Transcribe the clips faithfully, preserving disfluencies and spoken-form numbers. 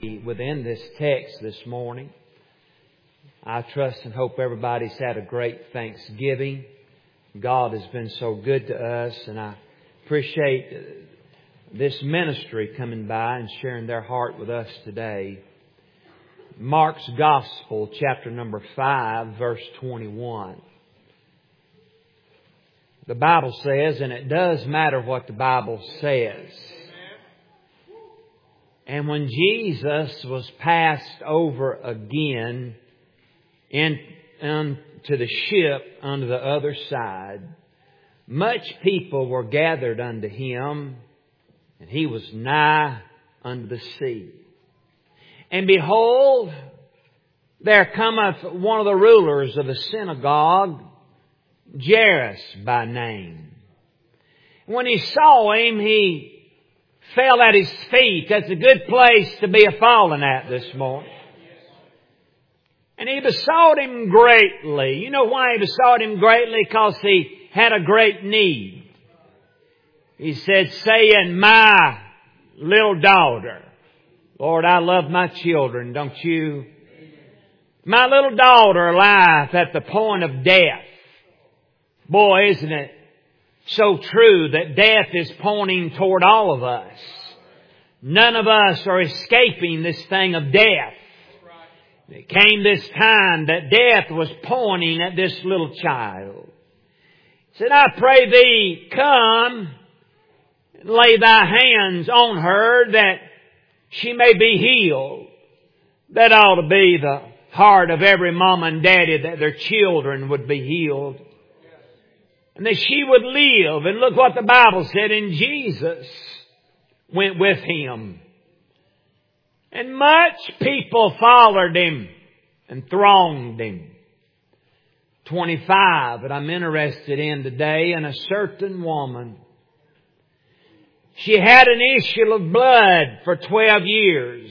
Within this text this morning, I trust and hope everybody's had a great Thanksgiving. God has been so good to us, and I appreciate this ministry coming by and sharing their heart with us today. Mark's Gospel, chapter number five, verse twenty-one. The Bible says, and it does matter what the Bible says. And when Jesus was passed over again in, into the ship unto the other side, much people were gathered unto Him, and He was nigh unto the sea. And behold, there cometh one of the rulers of the synagogue, Jairus by name. When he saw Him, he fell at His feet. That's a good place to be a falling at this morning. And he besought Him greatly. You know why he besought Him greatly? Because he had a great need. He said, saying, my little daughter. Lord, I love my children, don't you? My little daughter lieth at the point of death. Boy, isn't it so true that death is pointing toward all of us. None of us are escaping this thing of death. It came this time that death was pointing at this little child. He said, I pray thee, come and lay thy hands on her that she may be healed. That ought to be the heart of every mama and daddy, that their children would be healed. And that she would live. And look what the Bible said. And Jesus went with Him. And much people followed Him and thronged Him. twenty-five that I'm interested in today. And a certain woman. She had an issue of blood for twelve years.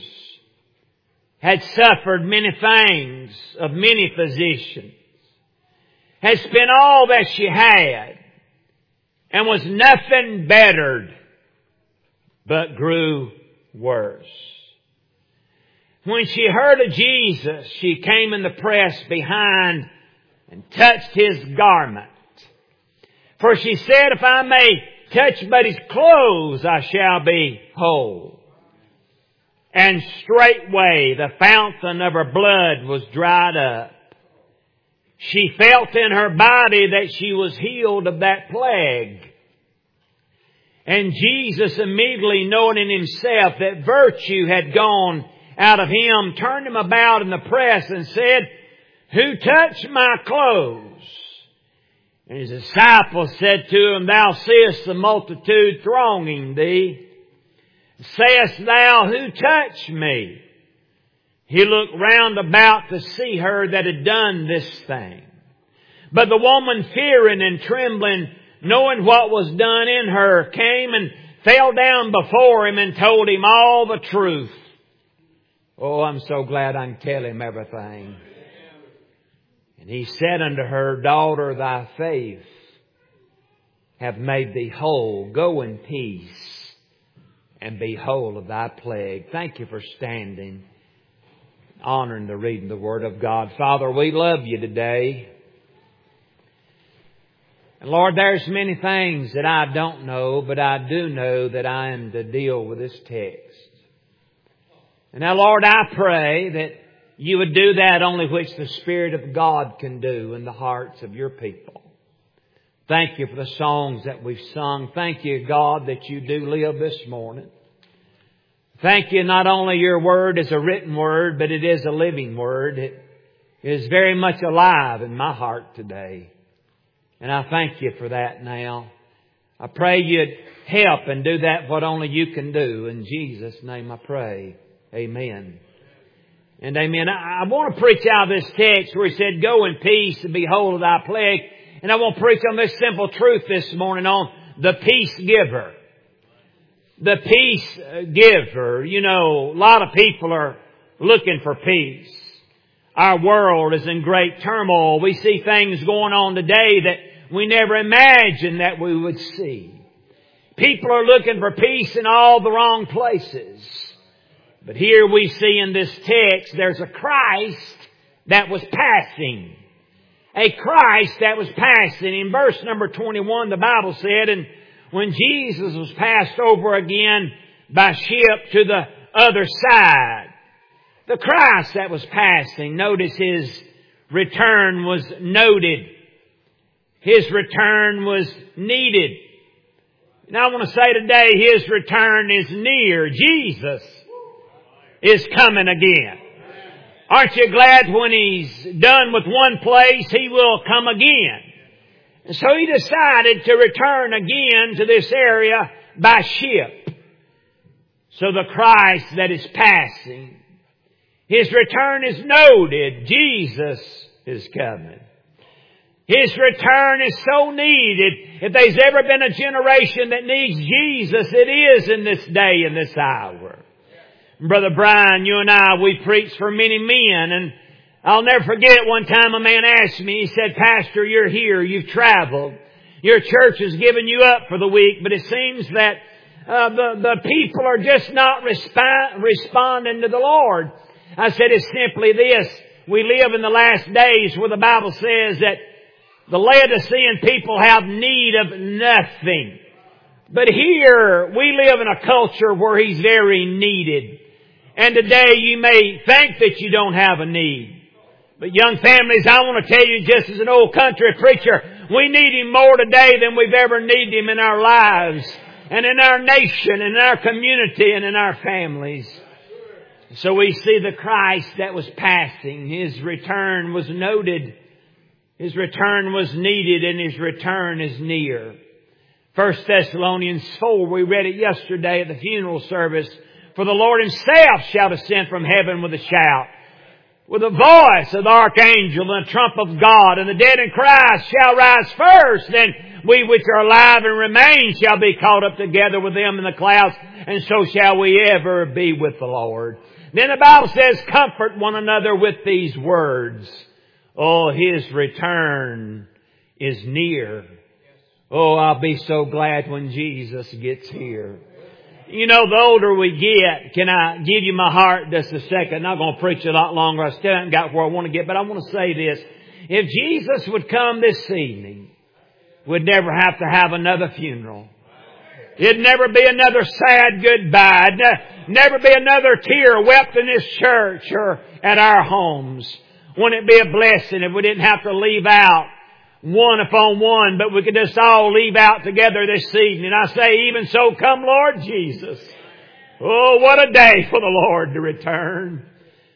Had suffered many things of many physicians. Had spent all that she had and was nothing bettered, but grew worse. When she heard of Jesus, she came in the press behind and touched His garment. For she said, if I may touch but His clothes, I shall be whole. And straightway the fountain of her blood was dried up. She felt in her body that she was healed of that plague. And Jesus, immediately knowing in Himself that virtue had gone out of Him, turned Him about in the press and said, who touched my clothes? And His disciples said to Him, thou seest the multitude thronging thee. Sayest thou, who touched me? He looked round about to see her that had done this thing. But the woman, fearing and trembling, knowing what was done in her, came and fell down before Him and told Him all the truth. Oh, I'm so glad I can tell Him everything. And He said unto her, daughter, thy faith hath made thee whole. Go in peace and be whole of thy plague. Thank you for standing. Honoring the reading of the Word of God. Father, we love You today. And Lord, there's many things that I don't know, but I do know that I am to deal with this text. And now, Lord, I pray that You would do that only which the Spirit of God can do in the hearts of Your people. Thank You for the songs that we've sung. Thank You, God, that You do live this morning. Thank You, not only Your Word is a written Word, but it is a living Word. It is very much alive in my heart today. And I thank You for that now. I pray You'd help and do that what only You can do. In Jesus' name I pray. Amen. And amen. I, I want to preach out of this text where He said, go in peace and be whole of thy plague. And I want to preach on this simple truth this morning on the peace giver. The peace giver. You know, a lot of people are looking for peace. Our world is in great turmoil. We see things going on today that we never imagined that we would see. People are looking for peace in all the wrong places. But here we see in this text there's a Christ that was passing. A Christ that was passing. In verse number twenty-one, the Bible said, and when Jesus was passed over again by ship to the other side, the Christ that was passing, notice His return was noted. His return was needed. Now I want to say today, His return is near. Jesus is coming again. Aren't you glad when He's done with one place, He will come again? And so He decided to return again to this area by ship. So the Christ that is passing, His return is noted. Jesus is coming. His return is so needed. If there's ever been a generation that needs Jesus, it is in this day and this hour. Brother Brian, you and I, we preached for many men, and I'll never forget one time a man asked me, he said, Pastor, you're here, you've traveled. Your church has given you up for the week, but it seems that uh, the, the people are just not resp- responding to the Lord. I said, it's simply this. We live in the last days where the Bible says that the Laodicean people have need of nothing. But here we live in a culture where He's very needed. And today you may think that you don't have a need. But young families, I want to tell you, just as an old country preacher, we need Him more today than we've ever needed Him in our lives and in our nation and in our community and in our families. So we see the Christ that was passing. His return was noted. His return was needed, and His return is near. First Thessalonians four, we read it yesterday at the funeral service. For the Lord Himself shall descend from heaven with a shout, with the voice of the archangel and the trump of God, and the dead in Christ shall rise first. Then we which are alive and remain shall be caught up together with them in the clouds, and so shall we ever be with the Lord. Then the Bible says, comfort one another with these words. Oh, His return is near. Oh, I'll be so glad when Jesus gets here. You know, the older we get, can I give you my heart just a second? I'm not going to preach a lot longer. I still haven't got where I want to get, but I want to say this. If Jesus would come this evening, we'd never have to have another funeral. It'd never be another sad goodbye. It'd never be another tear wept in this church or at our homes. Wouldn't it be a blessing if we didn't have to leave out one upon one, but we could just all leave out together this evening? I say, even so, come Lord Jesus. Oh, what a day for the Lord to return.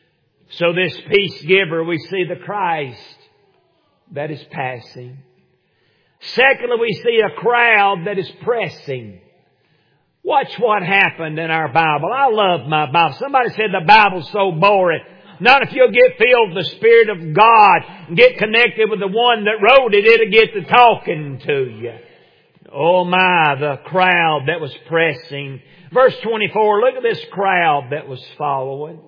So this peace giver, we see the Christ that is passing. Secondly, we see a crowd that is pressing. Watch what happened in our Bible. I love my Bible. Somebody said the Bible's so boring. Not if you'll get filled with the Spirit of God and get connected with the one that wrote it, it'll get to talking to you. Oh my, the crowd that was pressing. Verse twenty-four, look at this crowd that was following.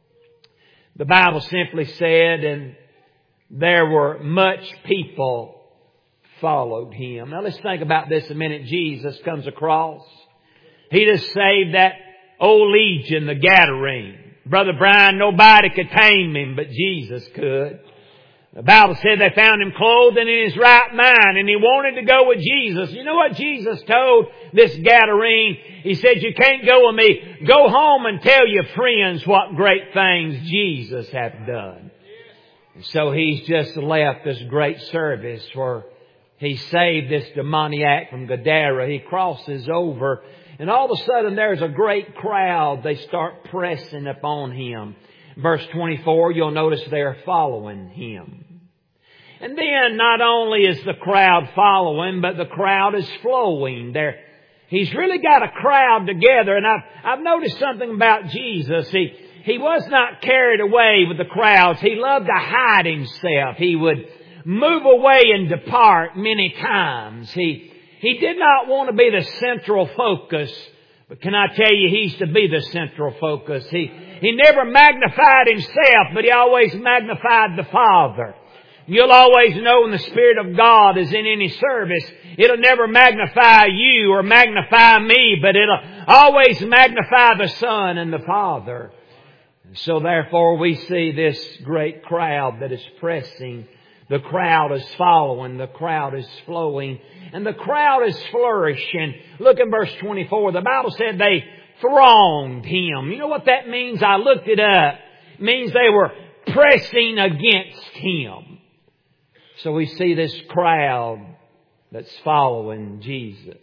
The Bible simply said, and there were much people followed Him. Now let's think about this a minute. Jesus comes across. He just saved that old legion, the Gadarene. Brother Brian, nobody could tame him, but Jesus could. The Bible said they found him clothed and in his right mind, and he wanted to go with Jesus. You know what Jesus told this Gadarene? He said, you can't go with me. Go home and tell your friends what great things Jesus hath done. And so He's just left this great service where He saved this demoniac from Gadara. He crosses over, and all of a sudden there's a great crowd. They start pressing upon Him. Verse twenty-four, you'll notice they're following Him. And then not only is the crowd following, but the crowd is flowing. There, He's really got a crowd together. And I've, I've noticed something about Jesus. He, he was not carried away with the crowds. He loved to hide Himself. He would move away and depart many times. He, he did not want to be the central focus. But can I tell you, He used to be the central focus. He, he never magnified Himself, but He always magnified the Father. You'll always know when the Spirit of God is in any service, it'll never magnify you or magnify me, but it'll always magnify the Son and the Father. So therefore we see this great crowd that is pressing. The crowd is following. The crowd is flowing. And the crowd is flourishing. Look in verse twenty-four. The Bible said they thronged Him. You know what that means? I looked it up. It means they were pressing against Him. So we see this crowd that's following Jesus.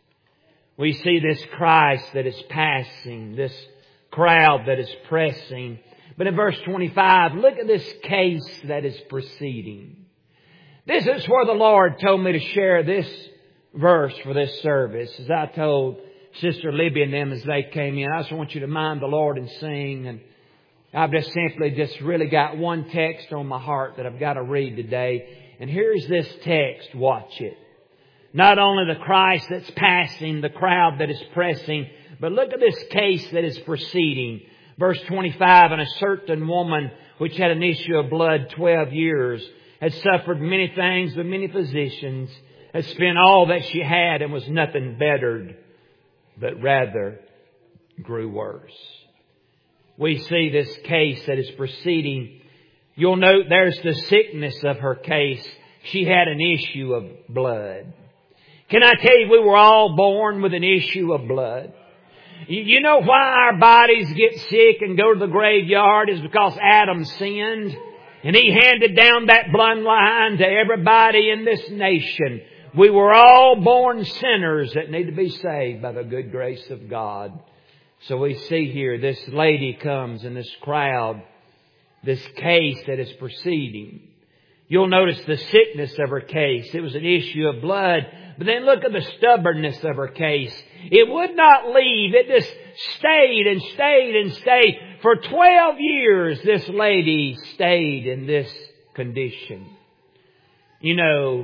We see this Christ that is passing, this crowd that is pressing. But in verse twenty-five, look at this case that is proceeding. This is where the Lord told me to share this verse for this service. As I told Sister Libby and them as they came in, I just want you to mind the Lord and sing. And I've just simply just really got one text on my heart that I've got to read today. And here's this text. Watch it. Not only the Christ that's passing, the crowd that is pressing, but look at this case that is proceeding. Verse twenty-five, and a certain woman which had an issue of blood twelve years, had suffered many things with many physicians, had spent all that she had and was nothing bettered, but rather grew worse. We see this case that is proceeding. You'll note there's the sickness of her case. She had an issue of blood. Can I tell you, we were all born with an issue of blood. You know why our bodies get sick and go to the graveyard is because Adam sinned. And he handed down that bloodline to everybody in this nation. We were all born sinners that need to be saved by the good grace of God. So we see here this lady comes in this crowd, this case that is proceeding. You'll notice the sickness of her case. It was an issue of blood. But then look at the stubbornness of her case. It would not leave. It just stayed and stayed and stayed. For twelve years, this lady stayed in this condition. You know,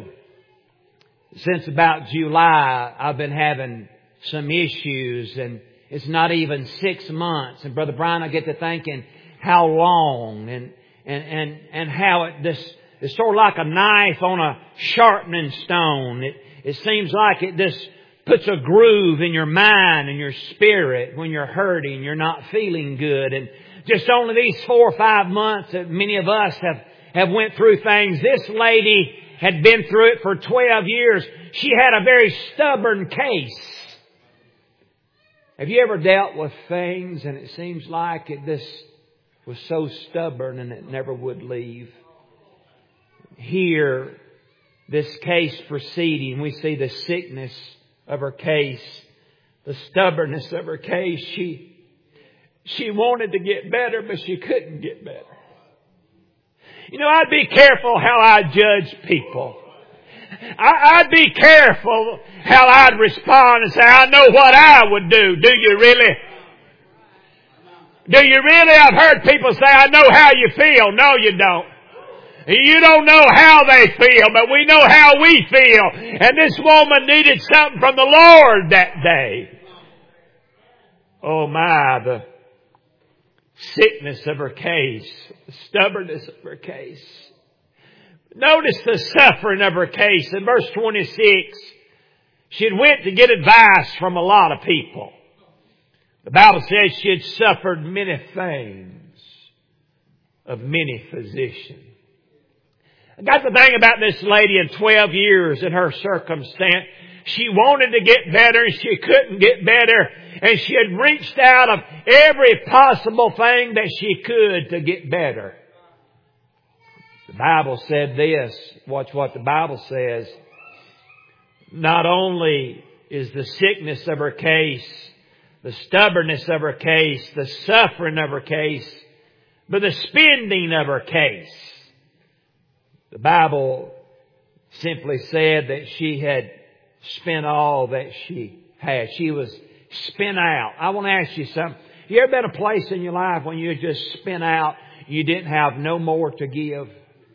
since about July, I've been having some issues, and it's not even six months. And Brother Brian, I get to thinking how long and and and, and how it this it's sort of like a knife on a sharpening stone. It it seems like it just puts a groove in your mind and your spirit when you're hurting, you're not feeling good. And just only these four or five months that many of us have, have went through things. This lady had been through it for twelve years. She had a very stubborn case. Have you ever dealt with things and it seems like it just was so stubborn and it never would leave? Here, this case proceeding, we see the sickness of her case, the stubbornness of her case. She, she wanted to get better, but she couldn't get better. You know, I'd be careful how I judge people. I, I'd be careful how I'd respond and say, I know what I would do. Do you really? Do you really? I've heard people say, I know how you feel. No, you don't. You don't know how they feel, but we know how we feel. And this woman needed something from the Lord that day. Oh my, the sickness of her case, the stubbornness of her case. Notice the suffering of her case. In verse twenty-six, she had went to get advice from a lot of people. The Bible says she had suffered many things of many physicians. I got the thing about this lady in twelve years in her circumstance. She wanted to get better and she couldn't get better. And she had reached out of every possible thing that she could to get better. The Bible said this. Watch what the Bible says. Not only is the sickness of her case, the stubbornness of her case, the suffering of her case, but the spending of her case. The Bible simply said that she had spent all that she had. She was spent out. I want to ask you something. You ever been a place in your life when you just spent out, you didn't have no more to give?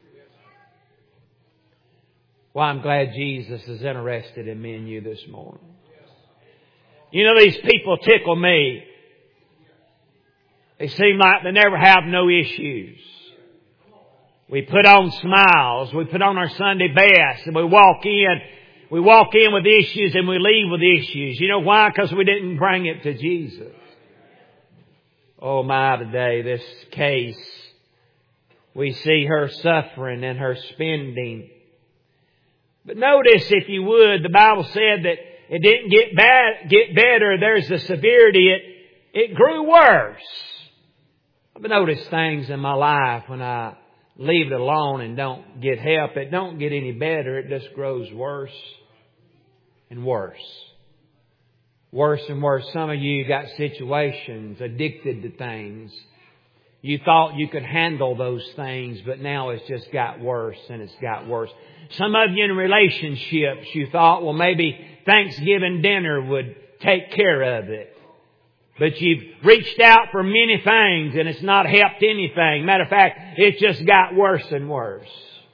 Well, I'm glad Jesus is interested in me and you this morning. You know, these people tickle me. They seem like they never have no issues. We put on smiles. We put on our Sunday best and we walk in. we walk in with issues and we leave with issues. You know why? Because we didn't bring it to Jesus. Oh my, today, this case, we see her suffering and her spending. But notice, if you would, the Bible said that it didn't get bad, get better. There's the severity. It, it grew worse. I've noticed things in my life when I leave it alone and don't get help. It don't get any better. It just grows worse and worse. Worse and worse. Some of you got situations, addicted to things. You thought you could handle those things, but now it's just got worse and it's got worse. Some of you in relationships, you thought, well, maybe Thanksgiving dinner would take care of it. But you've reached out for many things and it's not helped anything. Matter of fact, it's just got worse and worse.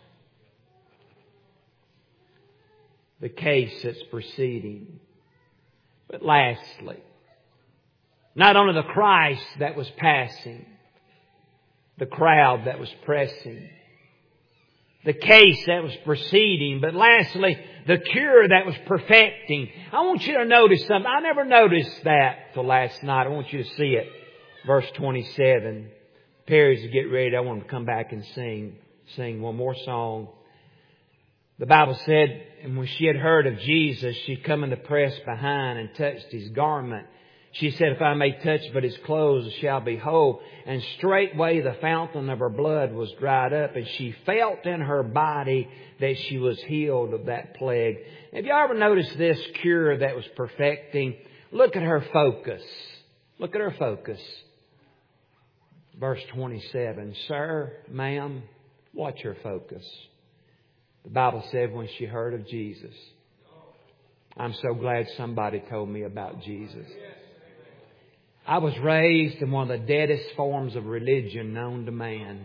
The case that's proceeding. But lastly, not only the Christ that was passing, the crowd that was pressing, the case that was proceeding, but lastly, the cure that was perfecting. I want you to notice something. I never noticed that till last night. I want you to see it. Verse twenty-seven. Perry's to get ready. I want to come back and sing, sing one more song. The Bible said, and when she had heard of Jesus, she come in the press behind and touched His garment. She said, if I may touch but His clothes, I shall be whole. And straightway the fountain of her blood was dried up, and she felt in her body that she was healed of that plague. Have you ever noticed this cure that was perfecting? Look at her focus. Look at her focus. Verse twenty-seven. Sir, ma'am, watch her focus. The Bible said when she heard of Jesus. I'm so glad somebody told me about Jesus. I was raised in one of the deadest forms of religion known to man.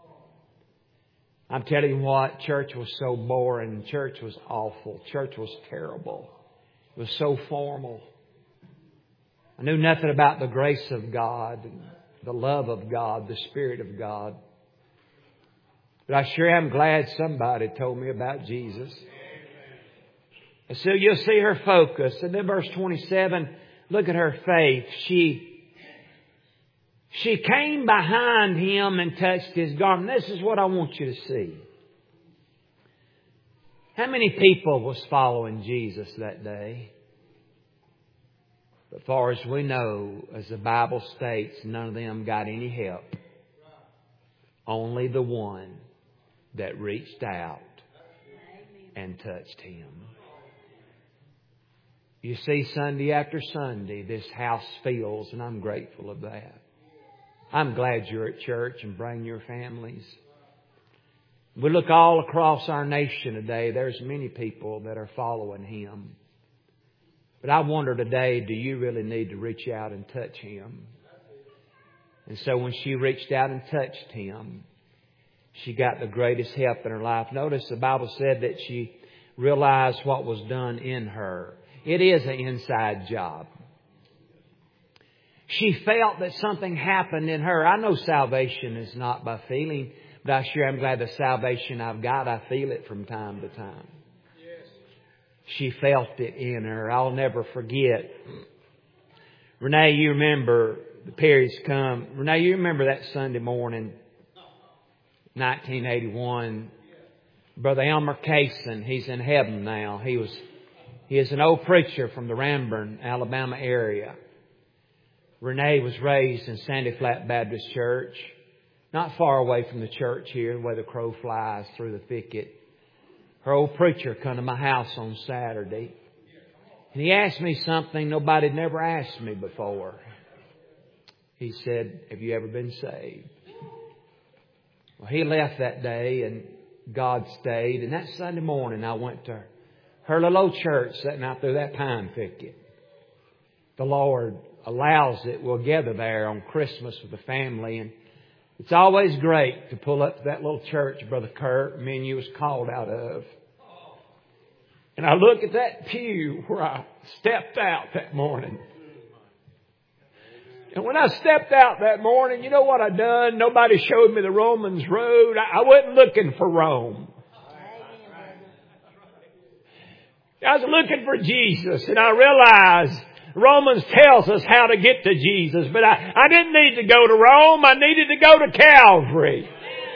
I'm telling you what, church was so boring. Church was awful. Church was terrible. It was so formal. I knew nothing about the grace of God, the love of God, the Spirit of God. But I sure am glad somebody told me about Jesus. And so you'll see her focus. And then verse twenty-seven, look at her faith. She, she came behind Him and touched His garment. This is what I want you to see. How many people was following Jesus that day? But as far as we know, as the Bible states, none of them got any help. Only the one that reached out and touched Him. You see, Sunday after Sunday, this house fills, and I'm grateful of that. I'm glad you're at church and bring your families. We look all across our nation today. There's many people that are following Him. But I wonder today, do you really need to reach out and touch Him? And so when she reached out and touched Him, she got the greatest help in her life. Notice the Bible said that she realized what was done in her. It is an inside job. She felt that something happened in her. I know salvation is not by feeling, but I sure am glad the salvation I've got, I feel it from time to time. She felt it in her. I'll never forget. Renee, you remember the Perry's come. Renee, you remember that Sunday morning, nineteen eighty-one. Brother Elmer Kaysen, he's in heaven now. He was, he is an old preacher from the Ranburne, Alabama area. Renee was raised in Sandy Flat Baptist Church, not far away from the church here, where the crow flies through the thicket. Her old preacher come to my house on Saturday, and he asked me something nobody had never asked me before. He said, have you ever been saved? Well, he left that day and God stayed. And that Sunday morning I went to her little old church sitting out through that pine thicket. The Lord allows it. We'll gather there on Christmas with the family. And it's always great to pull up to that little church Brother Kurt, me and you was called out of. And I look at that pew where I stepped out that morning. And when I stepped out that morning, you know what I done? Nobody showed me the Romans road. I wasn't looking for Rome. I was looking for Jesus, and I realized Romans tells us how to get to Jesus, but I, I didn't need to go to Rome. I needed to go to Calvary.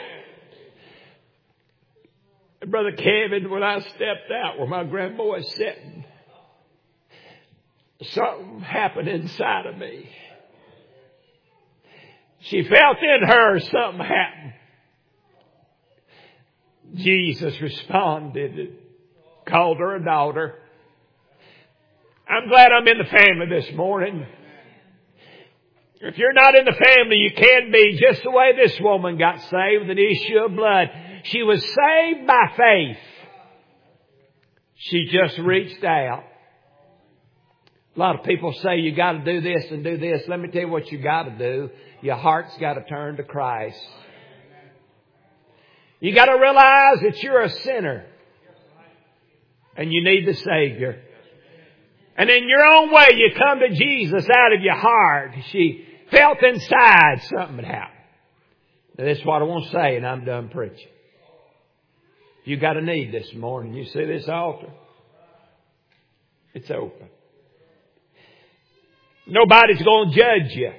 And Brother Kevin, when I stepped out where my grandboy's sitting, something happened inside of me. She felt in her something happened. Jesus responded and called her a daughter. I'm glad I'm in the family this morning. If you're not in the family, you can be, just the way this woman got saved, an issue of blood. She was saved by faith. She just reached out. A lot of people say you got to do this and do this. Let me tell you what you got to do. Your heart's got to turn to Christ. You got to realize that you're a sinner and you need the Savior. And in your own way, you come to Jesus out of your heart. She felt inside something had happened. Now, this is what I want to say, and I'm done preaching. You got a need this morning. You see this altar? It's open. Nobody's going to judge you.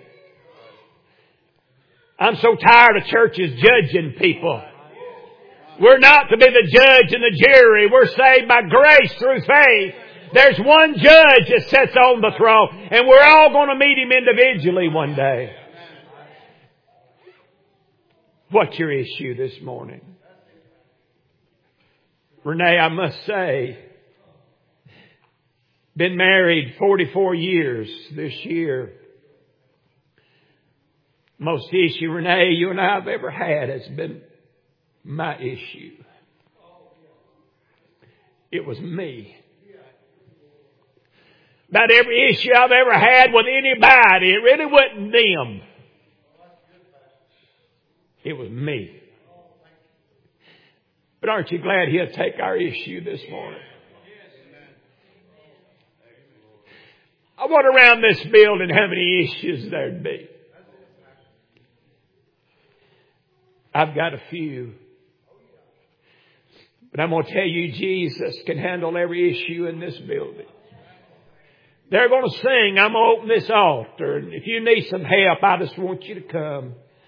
I'm so tired of churches judging people. We're not to be the judge and the jury. We're saved by grace through faith. There's one judge that sits on the throne, and we're all going to meet Him individually one day. What's your issue this morning? Renee, I must say, been married forty-four years this year. Most issue, Renee, you and I have ever had has been my issue. It was me. About every issue I've ever had with anybody, it really wasn't them. It was me. But aren't you glad He'll take our issue this morning? I went around this building how many issues there'd be. I've got a few. But I'm going to tell you, Jesus can handle every issue in this building. They're going to sing, I'm going to open this altar. And if you need some help, I just want you to come.